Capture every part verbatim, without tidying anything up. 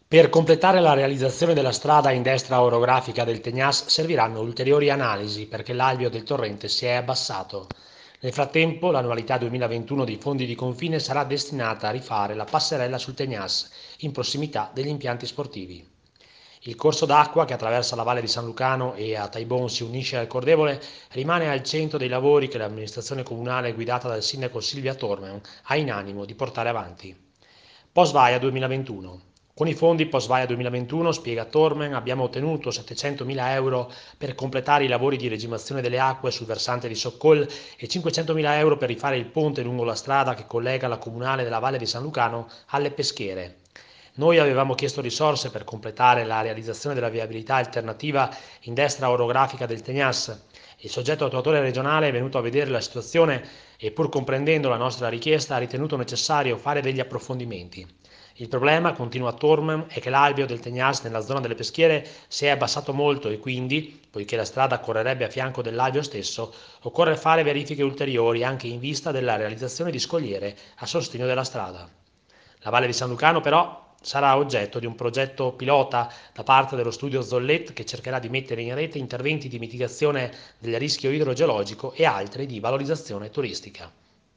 Per completare la realizzazione della strada in destra orografica del Tegnas serviranno ulteriori analisi perché l'alveo del torrente si è abbassato. Nel frattempo, l'annualità duemilaventuno dei fondi di confine sarà destinata a rifare la passerella sul Tegnas, in prossimità degli impianti sportivi. Il corso d'acqua che attraversa la valle di San Lucano e a Taibon si unisce al Cordevole rimane al centro dei lavori che l'amministrazione comunale guidata dal sindaco Silvia Tormen ha in animo di portare avanti. Post-VAIA duemilaventuno. Con i fondi post-VAIA duemilaventuno, spiega Tormen, abbiamo ottenuto settecentomila euro per completare i lavori di regimazione delle acque sul versante di Soccol e cinquecentomila euro per rifare il ponte lungo la strada che collega la comunale della Valle di San Lucano alle peschiere. Noi avevamo chiesto risorse per completare la realizzazione della viabilità alternativa in destra orografica del Tegnas. Il soggetto attuatore regionale è venuto a vedere la situazione e, pur comprendendo la nostra richiesta, ha ritenuto necessario fare degli approfondimenti. Il problema, continua Tormen, è che l'alveo del Tegnas nella zona delle peschiere si è abbassato molto e quindi, poiché la strada correrebbe a fianco dell'alveo stesso, occorre fare verifiche ulteriori anche in vista della realizzazione di scogliere a sostegno della strada. La Valle di San Lucano, però, sarà oggetto di un progetto pilota da parte dello studio Zollet che cercherà di mettere in rete interventi di mitigazione del rischio idrogeologico e altri di valorizzazione turistica.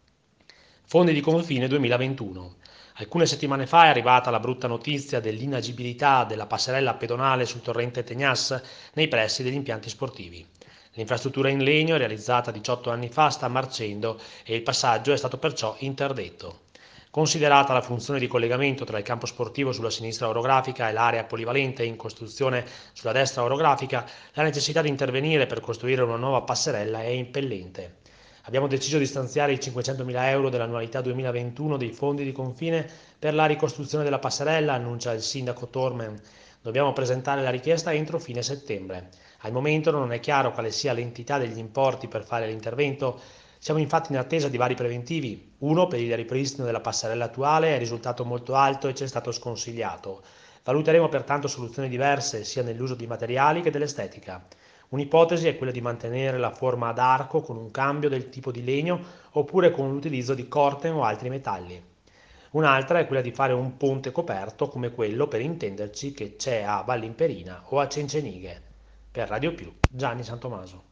Fondi di confine duemilaventuno. Alcune settimane fa è arrivata la brutta notizia dell'inagibilità della passerella pedonale sul torrente Tegnas nei pressi degli impianti sportivi. L'infrastruttura in legno, realizzata diciotto anni fa, sta marcendo e il passaggio è stato perciò interdetto. Considerata la funzione di collegamento tra il campo sportivo sulla sinistra orografica e l'area polivalente in costruzione sulla destra orografica, la necessità di intervenire per costruire una nuova passerella è impellente. Abbiamo deciso di stanziare i cinquecentomila euro dell'annualità duemilaventuno dei fondi di confine per la ricostruzione della passerella, annuncia il sindaco Tormen. Dobbiamo presentare la richiesta entro fine settembre. Al momento non è chiaro quale sia l'entità degli importi per fare l'intervento. Siamo infatti in attesa di vari preventivi. Uno, per il ripristino della passerella attuale, è risultato molto alto e ci è stato sconsigliato. Valuteremo pertanto soluzioni diverse sia nell'uso di materiali che dell'estetica. Un'ipotesi è quella di mantenere la forma ad arco con un cambio del tipo di legno oppure con l'utilizzo di corten o altri metalli. Un'altra è quella di fare un ponte coperto come quello, per intenderci, che c'è a Vallimperina o a Cencenighe. Per Radio Più, Gianni Santomaso.